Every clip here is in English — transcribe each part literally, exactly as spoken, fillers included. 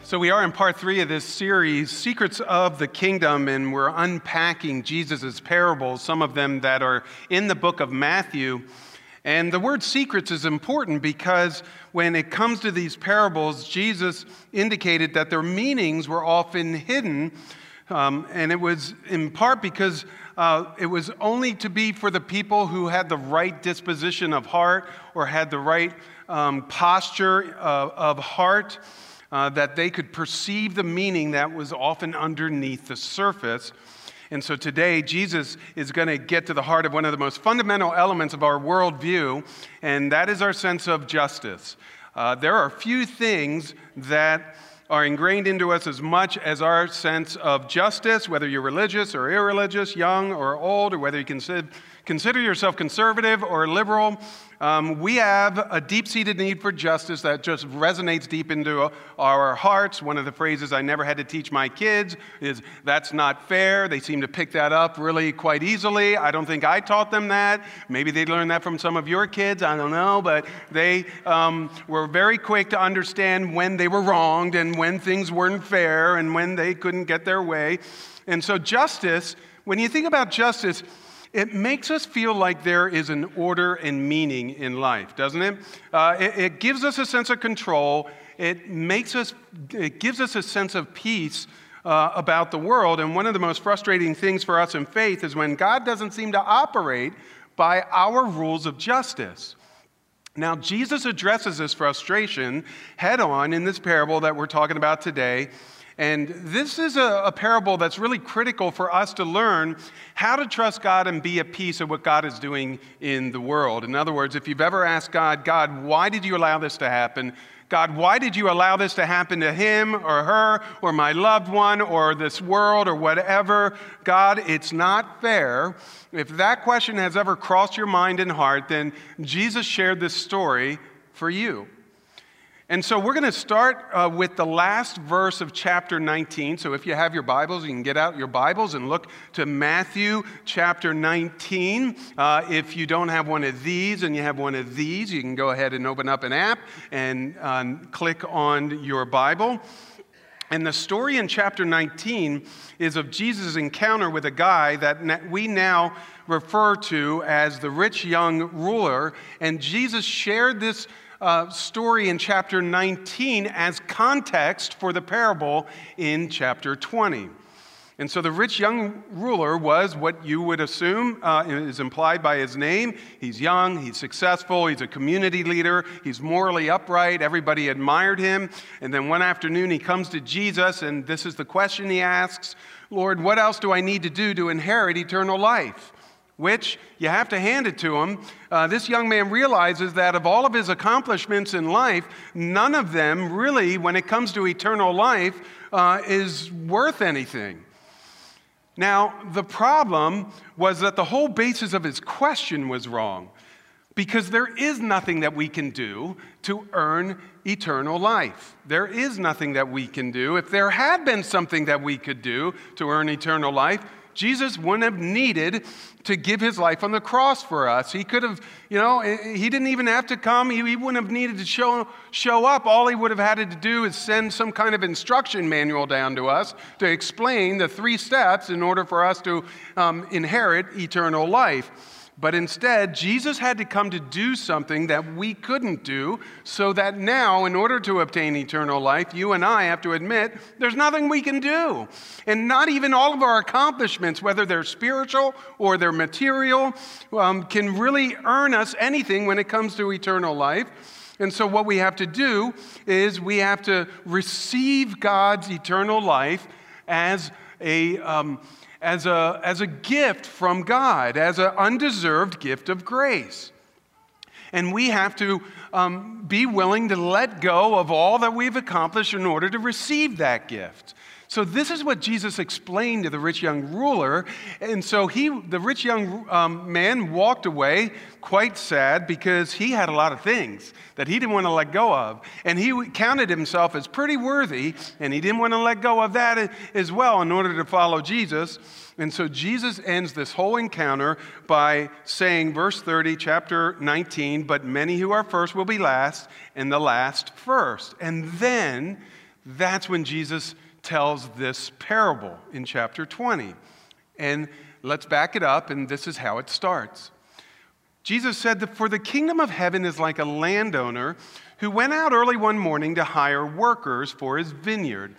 So we are in part three of this series, Secrets of the Kingdom, and we're unpacking Jesus' parables, some of them that are in the book of Matthew. And the word secrets is important because when it comes to these parables, Jesus indicated that their meanings were often hidden, um, and it was in part because uh, it was only to be for the people who had the right disposition of heart or had the right um, posture uh, of heart. Uh, that they could perceive the meaning that was often underneath the surface. And so today, Jesus is going to get to the heart of one of the most fundamental elements of our worldview, and that is our sense of justice. Uh, there are few things that are ingrained into us as much as our sense of justice, whether you're religious or irreligious, young or old, or whether you consider, consider yourself conservative or liberal. Um, we have a deep-seated need for justice that just resonates deep into our hearts. One of the phrases I never had to teach my kids is, "That's not fair." They seem to pick that up really quite easily. I don't think I taught them that. Maybe they learned that from some of your kids. I don't know. But they um, were very quick to understand when they were wronged and when things weren't fair and when they couldn't get their way. And so justice, when you think about justice, it makes us feel like there is an order and meaning in life, doesn't it? Uh, it, it gives us a sense of control. It makes us, it gives us a sense of peace uh, about the world. And one of the most frustrating things for us in faith is when God doesn't seem to operate by our rules of justice. Now, Jesus addresses this frustration head on in this parable that we're talking about today. And this is a, a parable that's really critical for us to learn how to trust God and be at peace at what God is doing in the world. In other words, if you've ever asked God, God, why did you allow this to happen? God, why did you allow this to happen to him or her or my loved one or this world or whatever? God, it's not fair. If that question has ever crossed your mind and heart, then Jesus shared this story for you. And so we're going to start uh, with the last verse of chapter nineteen. So if you have your Bibles, you can get out your Bibles and look to Matthew chapter nineteen. Uh, if you don't have one of these and you have one of these, you can go ahead and open up an app and uh, click on your Bible. And the story in chapter nineteen is of Jesus' encounter with a guy that we now refer to as the rich young ruler. And Jesus shared this Uh, story in chapter nineteen as context for the parable in chapter twenty. And so the rich young ruler was what you would assume uh, is implied by his name. He's young, he's successful, he's a community leader, he's morally upright, everybody admired him. And then one afternoon he comes to Jesus, and this is the question he asks, "Lord, what else do I need to do to inherit eternal life?" Which, you have to hand it to him, uh, this young man realizes that of all of his accomplishments in life, none of them really, when it comes to eternal life, uh, is worth anything. Now, the problem was that the whole basis of his question was wrong, because there is nothing that we can do to earn eternal life. There is nothing that we can do. If there had been something that we could do to earn eternal life, Jesus wouldn't have needed to give his life on the cross for us. He could have, you know, he didn't even have to come. He, he wouldn't have needed to show, show up. All he would have had to do is send some kind of instruction manual down to us to explain the three steps in order for us to um, inherit eternal life. But instead, Jesus had to come to do something that we couldn't do, so that now, in order to obtain eternal life, you and I have to admit there's nothing we can do. And not even all of our accomplishments, whether they're spiritual or they're material, um, can really earn us anything when it comes to eternal life. And so what we have to do is we have to receive God's eternal life as a um, As a, as a gift from God, as an undeserved gift of grace. And we have to um, be willing to let go of all that we've accomplished in order to receive that gift. So this is what Jesus explained to the rich young ruler. And so he, the rich young um, man walked away quite sad because he had a lot of things that he didn't want to let go of. And he counted himself as pretty worthy, and he didn't want to let go of that as well in order to follow Jesus. And so Jesus ends this whole encounter by saying, verse thirty, chapter nineteen, "But many who are first will be last, and the last first." And then That's when Jesus tells this parable in chapter twenty. And let's back it up, and this is how it starts. Jesus said that for the kingdom of heaven is like a landowner who went out early one morning to hire workers for his vineyard.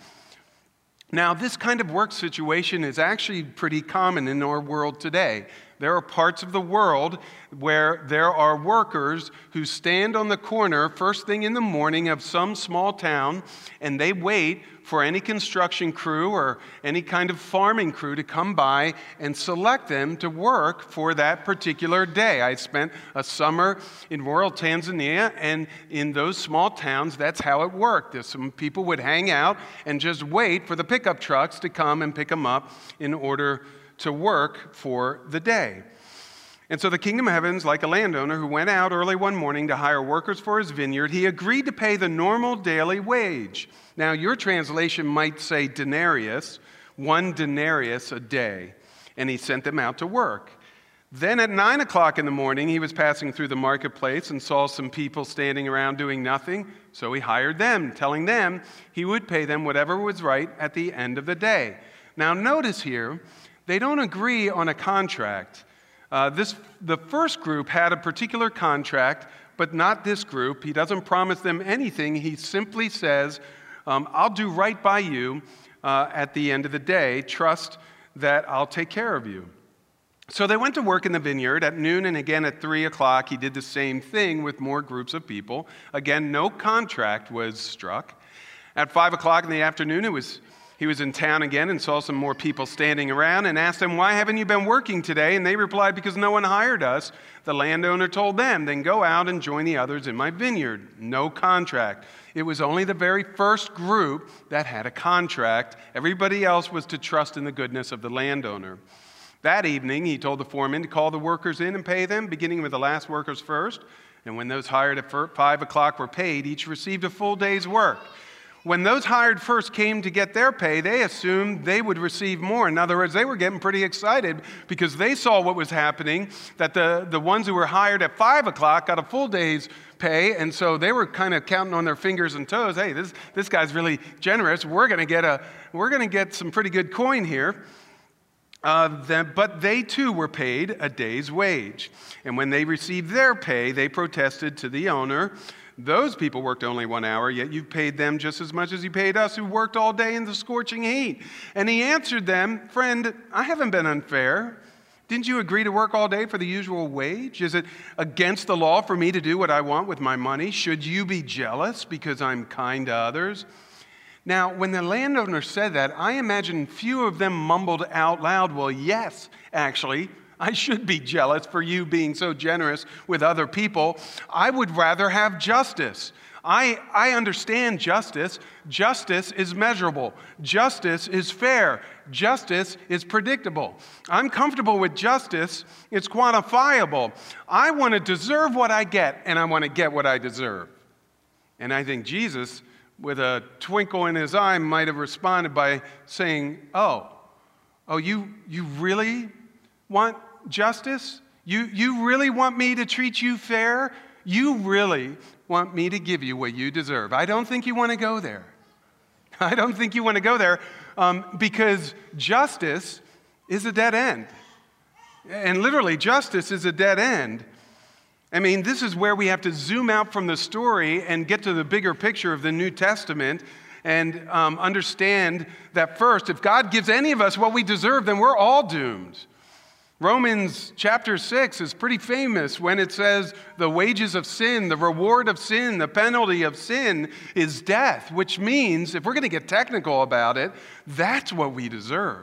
Now, this kind of work situation is actually pretty common in our world today. There are parts of the world where there are workers who stand on the corner first thing in the morning of some small town, and they wait for any construction crew or any kind of farming crew to come by and select them to work for that particular day. I spent a summer in rural Tanzania, and in those small towns, that's how it worked. There's some people would hang out and just wait for the pickup trucks to come and pick them up in order to work for the day. And so the kingdom of heaven is like a landowner who went out early one morning to hire workers for his vineyard. He agreed to pay the normal daily wage. Now, your translation might say denarius, one denarius a day, and he sent them out to work. Then at nine o'clock in the morning, he was passing through the marketplace and saw some people standing around doing nothing, so he hired them, telling them he would pay them whatever was right at the end of the day. Now, notice here, they don't agree on a contract. Uh, this, the first group had a particular contract, but not this group. He doesn't promise them anything. He simply says, um, I'll do right by you uh, at the end of the day. Trust that I'll take care of you. So they went to work in the vineyard at noon, and again at three o'clock. He did the same thing with more groups of people. Again, no contract was struck. At five o'clock in the afternoon, it was He was in town again and saw some more people standing around and asked them, why haven't you been working today? And they replied, because no one hired us. The landowner told them, then go out and join the others in my vineyard. No contract. It was only the very first group that had a contract. Everybody else was to trust in the goodness of the landowner. That evening, he told the foreman to call the workers in and pay them, beginning with the last workers first. And when those hired at five o'clock were paid, each received a full day's work. When those hired first came to get their pay, they assumed they would receive more. In other words, they were getting pretty excited because they saw what was happening, that the, the ones who were hired at five o'clock got a full day's pay, and so they were kind of counting on their fingers and toes. Hey, this, this guy's really generous. We're going to get a we're going to get some pretty good coin here. Uh, then, but they too were paid a day's wage. And when they received their pay, they protested to the owner, those people worked only one hour, yet you've paid them just as much as you paid us who worked all day in the scorching heat. And he answered them, friend, I haven't been unfair. Didn't you agree to work all day for the usual wage? Is it against the law for me to do what I want with my money? Should you be jealous because I'm kind to others? Now, when the landowner said that, I imagine few of them mumbled out loud, well, yes, actually, I should be jealous for you being so generous with other people. I would rather have justice. I, I understand justice. Justice is measurable. Justice is fair. Justice is predictable. I'm comfortable with justice. It's quantifiable. I want to deserve what I get, and I want to get what I deserve. And I think Jesus, with a twinkle in his eye, might have responded by saying, oh, oh, you, you really want justice? You, you really want me to treat you fair? You really want me to give you what you deserve. I don't think you want to go there. I don't think you want to go there um, because justice is a dead end. And literally, justice is a dead end. I mean, this is where we have to zoom out from the story and get to the bigger picture of the New Testament and um, understand that first, if God gives any of us what we deserve, then we're all doomed. Romans chapter six is pretty famous when it says the wages of sin, the reward of sin, the penalty of sin is death, which means, if we're going to get technical about it, that's what we deserve.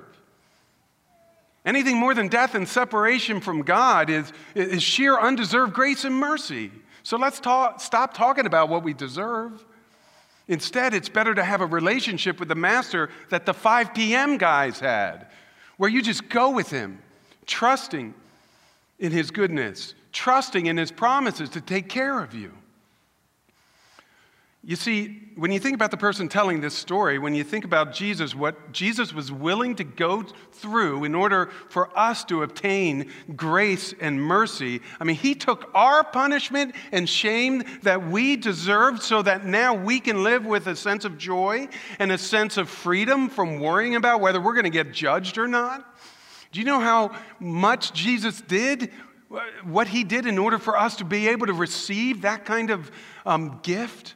Anything more than death and separation from God is, is sheer undeserved grace and mercy. So let's talk, stop talking about what we deserve. Instead, it's better to have a relationship with the Master that the five p.m. guys had, where you just go with him, trusting in his goodness, trusting in his promises to take care of you. You see, when you think about the person telling this story, when you think about Jesus, what Jesus was willing to go through in order for us to obtain grace and mercy, I mean, he took our punishment and shame that we deserved so that now we can live with a sense of joy and a sense of freedom from worrying about whether we're going to get judged or not. Do you know how much Jesus did, what he did in order for us to be able to receive that kind of um, gift?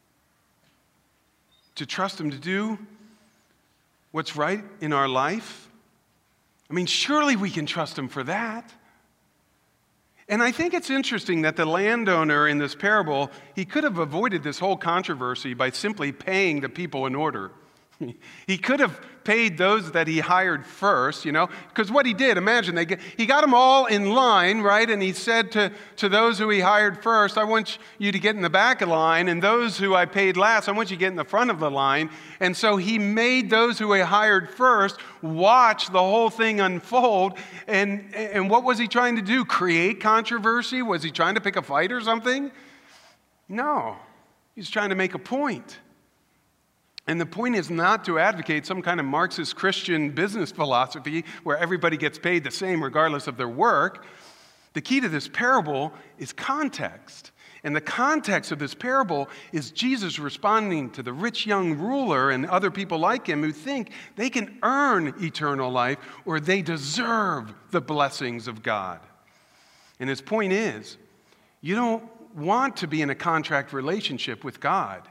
To trust him to do what's right in our life? I mean, surely we can trust him for that. And I think it's interesting that the landowner in this parable, he could have avoided this whole controversy by simply paying the people in order. He could have paid those that he hired first, you know, because what he did, imagine, they get, he got them all in line, right? And he said to, to those who he hired first, I want you to get in the back of the line, and those who I paid last, I want you to get in the front of the line. And so he made those who he hired first watch the whole thing unfold. And, and what was he trying to do? Create controversy? Was he trying to pick a fight or something? No, he's trying to make a point. And the point is not to advocate some kind of Marxist Christian business philosophy where everybody gets paid the same regardless of their work. The key to this parable is context. And the context of this parable is Jesus responding to the rich young ruler and other people like him who think they can earn eternal life or they deserve the blessings of God. And his point is, you don't want to be in a contract relationship with God.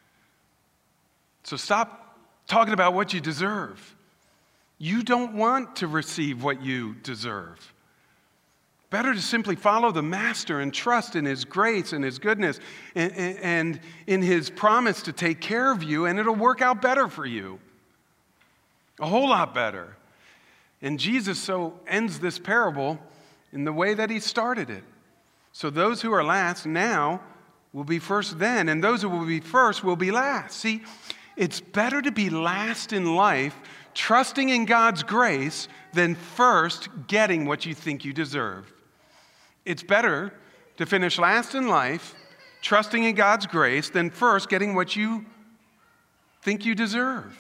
So stop talking about what you deserve. You don't want to receive what you deserve. Better to simply follow the Master and trust in his grace and his goodness and, and in his promise to take care of you, and it'll work out better for you. A whole lot better. And Jesus so ends this parable in the way that he started it. So those who are last now will be first then, and those who will be first will be last. See, it's better to be last in life, trusting in God's grace, than first getting what you think you deserve. It's better to finish last in life, trusting in God's grace, than first getting what you think you deserve.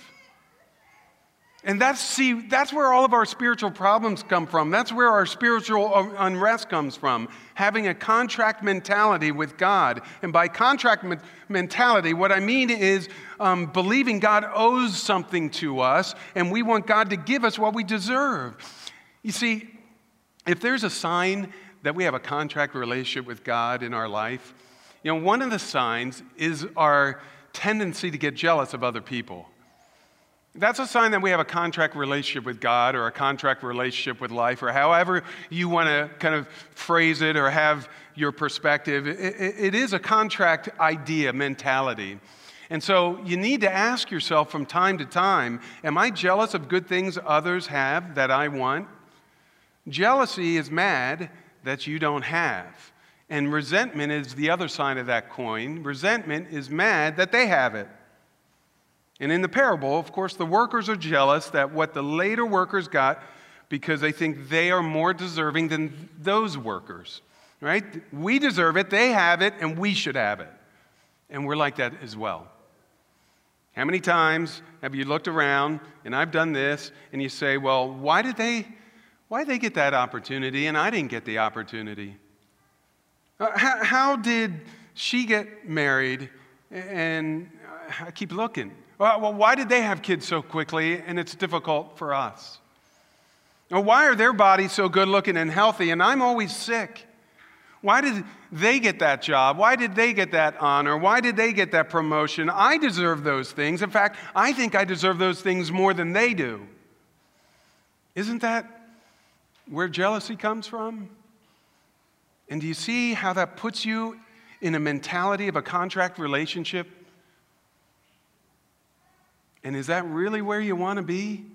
And that's, see, that's where all of our spiritual problems come from. That's where our spiritual unrest comes from, having a contract mentality with God. And by contract me- mentality, what I mean is um, believing God owes something to us, and we want God to give us what we deserve. You see, if there's a sign that we have a contract relationship with God in our life, you know, one of the signs is our tendency to get jealous of other people. That's a sign that we have a contract relationship with God or a contract relationship with life, or however you want to kind of phrase it or have your perspective. It, it, it is a contract idea, mentality. And so you need to ask yourself from time to time, am I jealous of good things others have that I want? Jealousy is mad that you don't have. And resentment is the other side of that coin. Resentment is mad that they have it. And in the parable, of course, the workers are jealous that what the later workers got because they think they are more deserving than those workers, right? We deserve it, they have it, and we should have it. And we're like that as well. How many times have you looked around, and I've done this, and you say, well, why did they, why did they get that opportunity and I didn't get the opportunity? Uh, how, how did she get married and I keep looking? Well, why did they have kids so quickly and it's difficult for us? Or why are their bodies so good looking and healthy and I'm always sick? Why did they get that job? Why did they get that honor? Why did they get that promotion? I deserve those things. In fact, I think I deserve those things more than they do. Isn't that where jealousy comes from? And do you see how that puts you in a mentality of a contract relationship? And is that really where you want to be?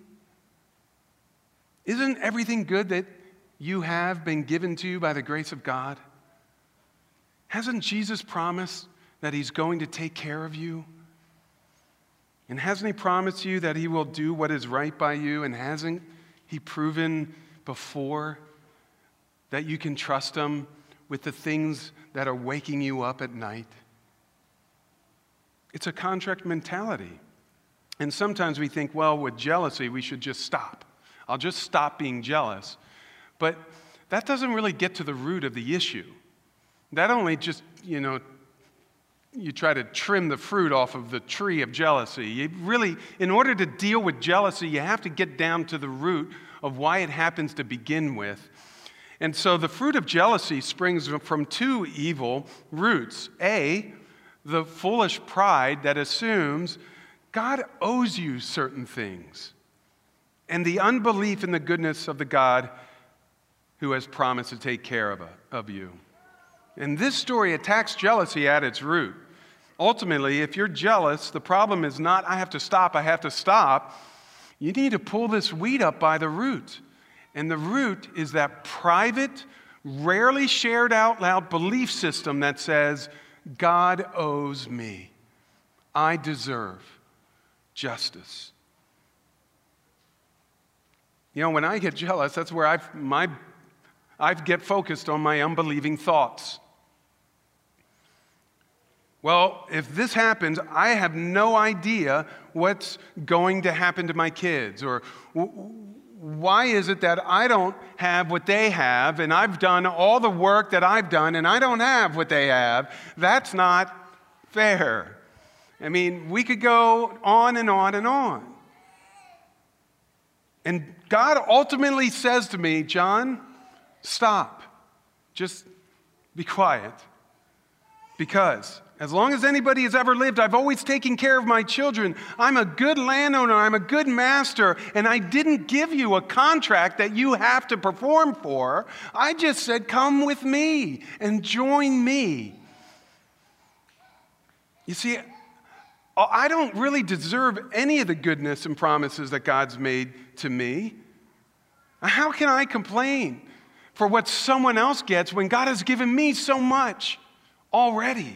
Isn't everything good that you have been given to you by the grace of God? Hasn't Jesus promised that he's going to take care of you? And hasn't he promised you that he will do what is right by you? And hasn't he proven before that you can trust him with the things that are waking you up at night? It's a contract mentality. And sometimes we think, well, with jealousy, we should just stop. I'll just stop being jealous. But that doesn't really get to the root of the issue. That only just, you know, you try to trim the fruit off of the tree of jealousy. You really, in order to deal with jealousy, you have to get down to the root of why it happens to begin with. And so the fruit of jealousy springs from two evil roots. A, the foolish pride that assumes God owes you certain things, and the unbelief in the goodness of the God who has promised to take care of, of you. And this story attacks jealousy at its root. Ultimately, if you're jealous, the problem is not, I have to stop, I have to stop. You need to pull this weed up by the root. And the root is that private, rarely shared out loud belief system that says, God owes me. I deserve justice. You know, when I get jealous, that's where I've, my, I get focused on my unbelieving thoughts. Well, if this happens, I have no idea what's going to happen to my kids, or why is it that I don't have what they have, and I've done all the work that I've done, and I don't have what they have? That's not fair. I mean, we could go on and on and on. And God ultimately says to me, John, stop. Just be quiet. Because as long as anybody has ever lived, I've always taken care of my children. I'm a good landowner. I'm a good master. And I didn't give you a contract that you have to perform for. I just said, come with me and join me. You see, I don't really deserve any of the goodness and promises that God's made to me. How can I complain for what someone else gets when God has given me so much already?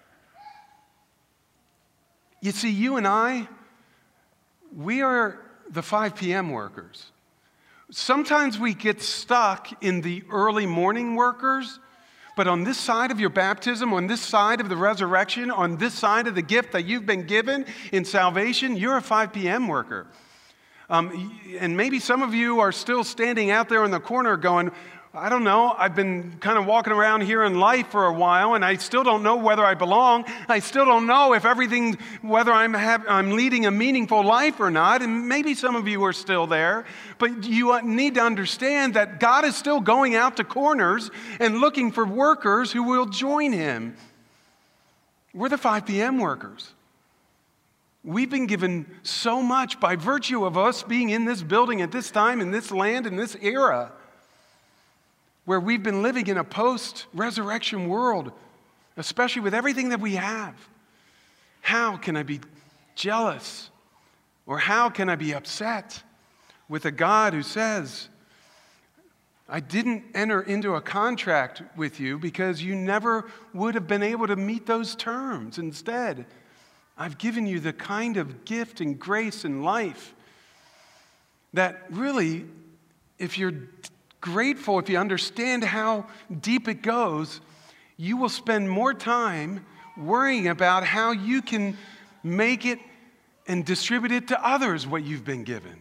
You see, you and I, we are the five p.m. workers. Sometimes we get stuck in the early morning workers, but on this side of your baptism, on this side of the resurrection, on this side of the gift that you've been given in salvation, you're a five p.m. worker. Um, and maybe some of you are still standing out there in the corner going, I don't know, I've been kind of walking around here in life for a while, and I still don't know whether I belong. I still don't know if everything, whether I'm, have, I'm leading a meaningful life or not. And maybe some of you are still there, but you need to understand that God is still going out to corners and looking for workers who will join him. We're the five p.m. workers. We've been given so much by virtue of us being in this building at this time, in this land, in this era, where we've been living in a post-resurrection world, especially with everything that we have. How can I be jealous? Or how can I be upset with a God who says, I didn't enter into a contract with you because you never would have been able to meet those terms. Instead, I've given you the kind of gift and grace and life that really, if you're grateful, if you understand how deep it goes, you will spend more time worrying about how you can make it and distribute it to others what you've been given.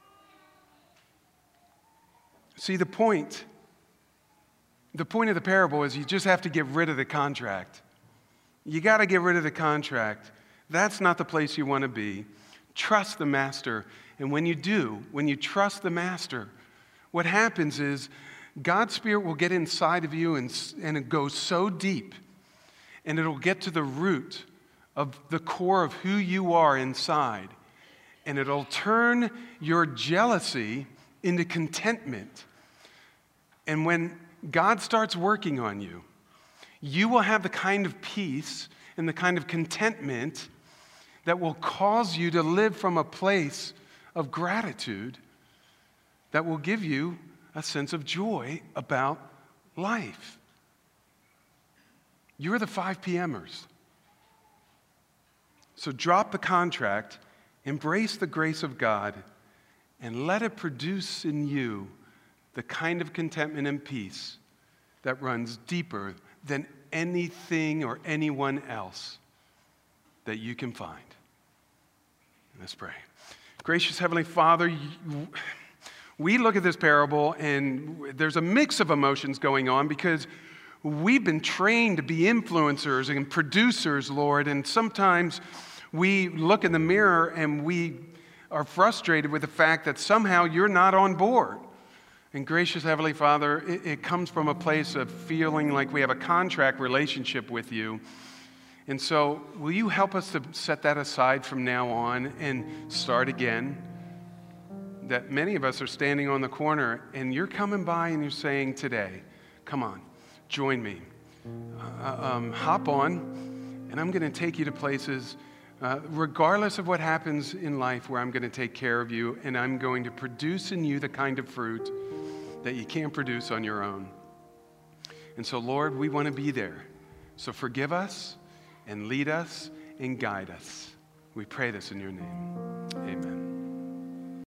See, the point, the point of the parable is you just have to get rid of the contract. You got to get rid of the contract. That's not the place you want to be. Trust the master. And when you do, when you trust the master, what happens is God's Spirit will get inside of you and, and it goes so deep, and it'll get to the root of the core of who you are inside. And it'll turn your jealousy into contentment. And when God starts working on you, you will have the kind of peace and the kind of contentment that will cause you to live from a place of gratitude that will give you a sense of joy about life. You're the five p.m.ers. So drop the contract, embrace the grace of God, and let it produce in you the kind of contentment and peace that runs deeper than anything or anyone else. that you can find. Let's pray. Gracious Heavenly Father, you, we look at this parable and there's a mix of emotions going on because we've been trained to be influencers and producers, Lord, and sometimes we look in the mirror and we are frustrated with the fact that somehow you're not on board. And gracious Heavenly Father, it, it comes from a place of feeling like we have a contract relationship with you. And so will you help us to set that aside from now on and start again? That many of us are standing on the corner and you're coming by and you're saying today, come on, join me. Uh, um, hop on and I'm going to take you to places, uh, regardless of what happens in life, where I'm going to take care of you and I'm going to produce in you the kind of fruit that you can't produce on your own. And so, Lord, we want to be there. So forgive us and lead us and guide us. We pray this in your name.